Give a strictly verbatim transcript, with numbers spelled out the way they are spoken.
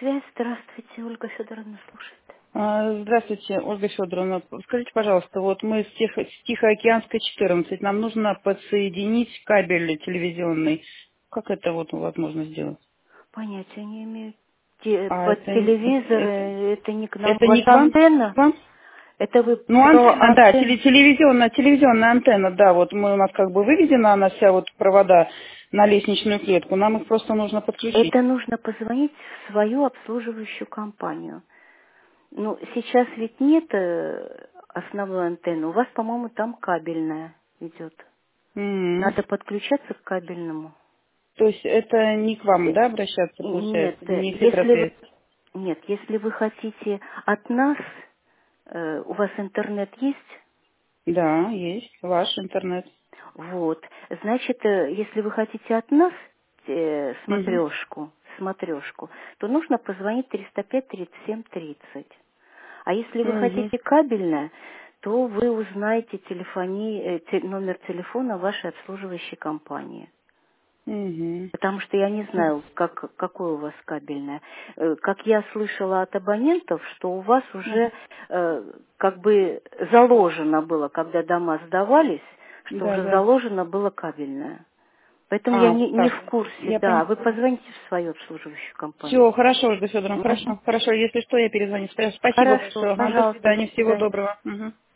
связь. Здравствуйте, Ольга Федоровна слушает. А, Здравствуйте, Ольга Федоровна. Скажите, пожалуйста, вот мы с, Тихо- с Тихоокеанской четырнадцать, нам нужно подсоединить кабель телевизионный. Как это вот возможно сделать? Понятия не имею. Те- А Под это, телевизор это, э, это не к нам. У это вас не к вам? антенна? К вам? Это вы Ну, про антенна, да, антенну? теле- телевизионная, телевизионная антенна, да, вот мы, у нас как бы выведена она вся вот провода на лестничную клетку, нам их просто нужно подключить. Это нужно позвонить в свою обслуживающую компанию. Ну, сейчас ведь нет э, основной антенны. У вас, по-моему, там кабельная идет. М. Надо подключаться к кабельному. То есть это не к вам, да, обращаться, Нет, получается, э, не если вы, Хитросвязь? нет, если вы хотите от нас, э, у вас интернет есть? Да, есть, ваш интернет. Вот, значит, э, если вы хотите от нас э, Мгм. смотрешку, смотрешку, то нужно позвонить триста пять тридцать семь тридцать. А если вы Мгм. хотите кабельное, то вы узнаете телефони- э, те- номер телефона вашей обслуживающей компании. Мгм. Потому что я не знаю, как, какое у вас кабельное. Э, Как я слышала от абонентов, что у вас уже Мгм. э, как бы заложено было, когда дома сдавались, что Да, уже да. заложено было кабельное. Поэтому я А, не, вот не так. в курсе, Я да. поняла. Вы позвоните в свою обслуживающую компанию. Все, хорошо, Ольга Федоровна, Мгм. хорошо. Хорошо, если что, я перезвоню. Спасибо Хорошо, большое. Ага, до пожалуйста, до свидания, всего свидания. доброго. Мгм.